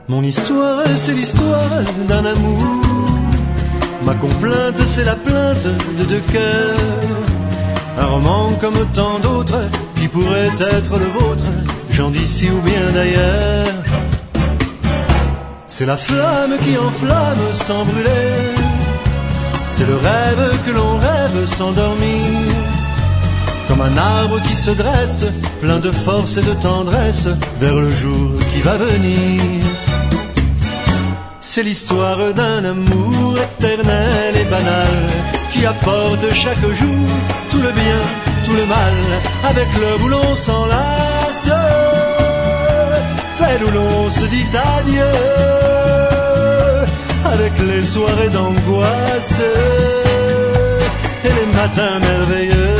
Mon histoire, c'est l'histoire d'un amour. Ma complainte, c'est la plainte de deux cœurs. Un roman comme tant d'autres qui pourrait être le vôtre, gens d'ici ou bien d'ailleurs. C'est la flamme qui enflamme sans brûler. C'est le rêve que l'on rêve sans dormir. Comme un arbre qui se dresse, plein de force et de tendresse, vers le jour qui va venir. C'est l'histoire d'un amour éternel et banal, qui apporte chaque jour tout le bien, tout le mal, avec l'heure où l'on s'enlace, celle où l'on se dit adieu, avec les soirées d'angoisse et les matins merveilleux.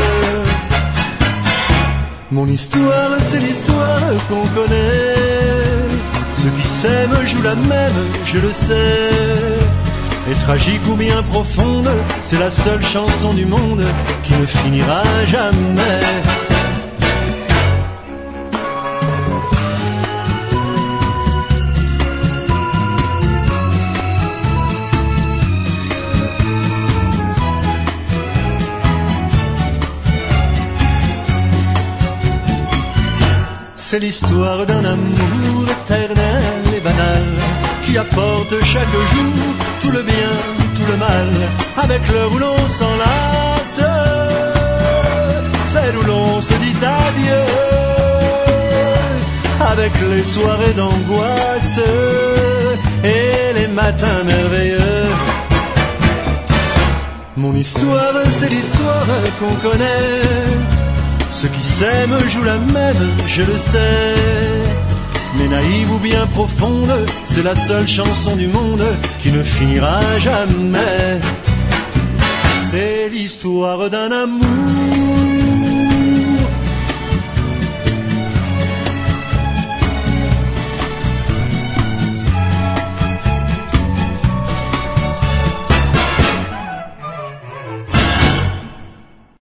Mon histoire, c'est l'histoire qu'on connaît. Ceux qui s'aiment jouent la même, je le sais. Et tragique ou bien profonde, c'est la seule chanson du monde qui ne finira jamais. C'est l'histoire d'un amour éternel et banal, qui apporte chaque jour tout le bien, tout le mal, avec l'heure où l'on s'enlace, celle où l'on se dit adieu, avec les soirées d'angoisse et les matins merveilleux. Mon histoire, c'est l'histoire qu'on connaît. Ceux qui s'aiment jouent la même, je le sais. Mais naïve ou bien profonde, c'est la seule chanson du monde qui ne finira jamais. C'est l'histoire d'un amour